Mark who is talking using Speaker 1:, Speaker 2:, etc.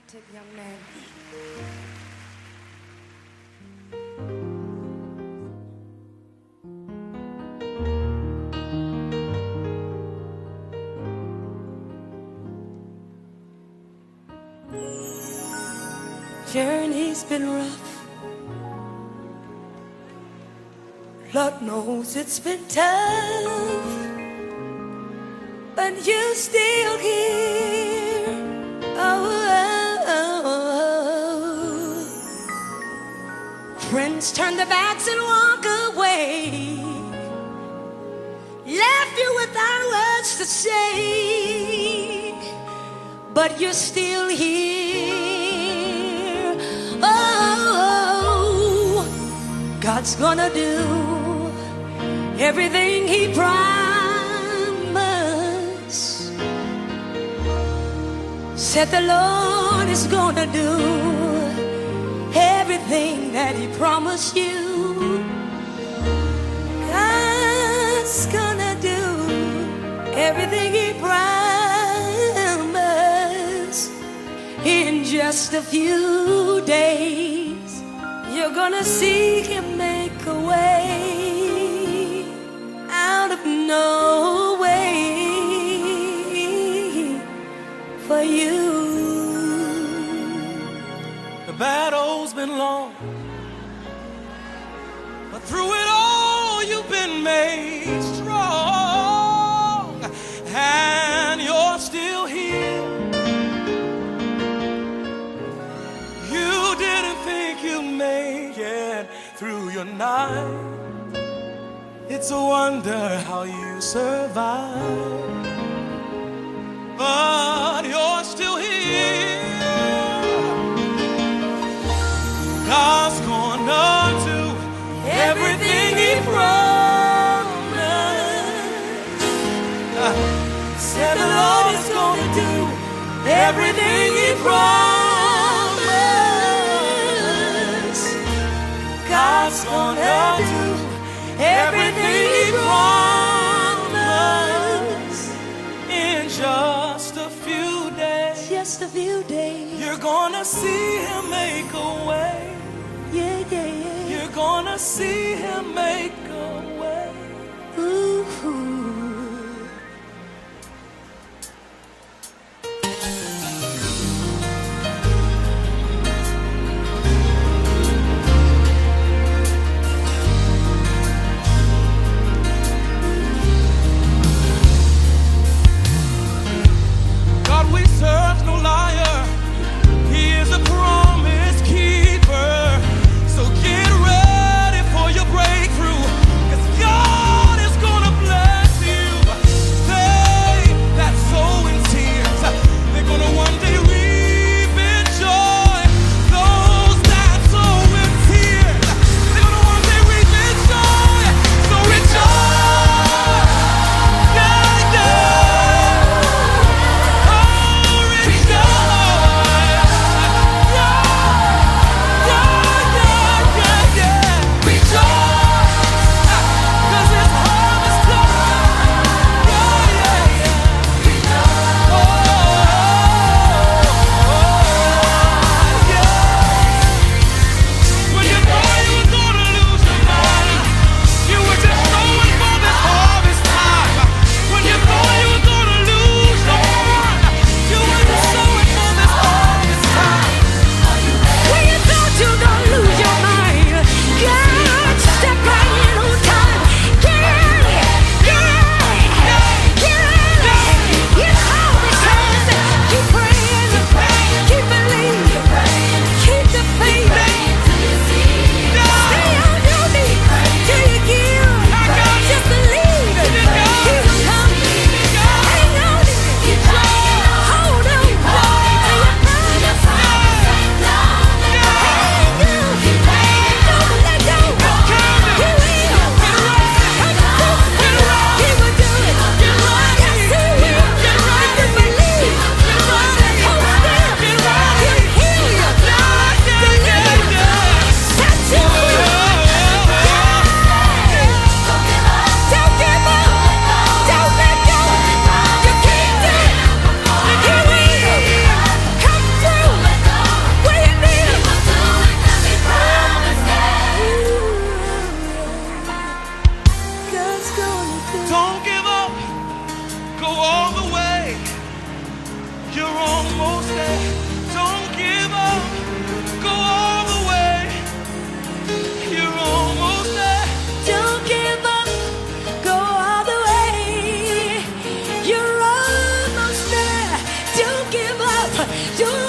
Speaker 1: talented young man. Journey's been rough. Lord knows it's been tough, but you're still here. Oh. Friends turn their backs and walk away, left you without words to say, but you're still here. Oh, God's gonna do everything He promised. Said the Lord is gonna do everything that He promised you. God's gonna do everything He promised. In just a few days, you're gonna see Him make a way out of no way for you.
Speaker 2: The battle's been long, but through it all you've been made strong, and you're still here. You didn't think you'd make it through your night. It's a wonder how you survive, but you're still here. God's gonna do everything He promised. Said the Lord is gonna do everything He promised. God's gonna do everything He promised. In just a few days,
Speaker 1: Just a few days,
Speaker 2: you're gonna see Him make a way.
Speaker 1: yeah, yeah, yeah.
Speaker 2: You're gonna see Him make a way.
Speaker 1: Ooh.
Speaker 2: God, we serve no liar. He is a promise keeper. So get ready for your breakthrough, 'cause God is gonna bless almost there. Don't give up. Go all the way. You're almost there.
Speaker 1: Don't give up. Go all the way. You're almost there. Don't give up. Don't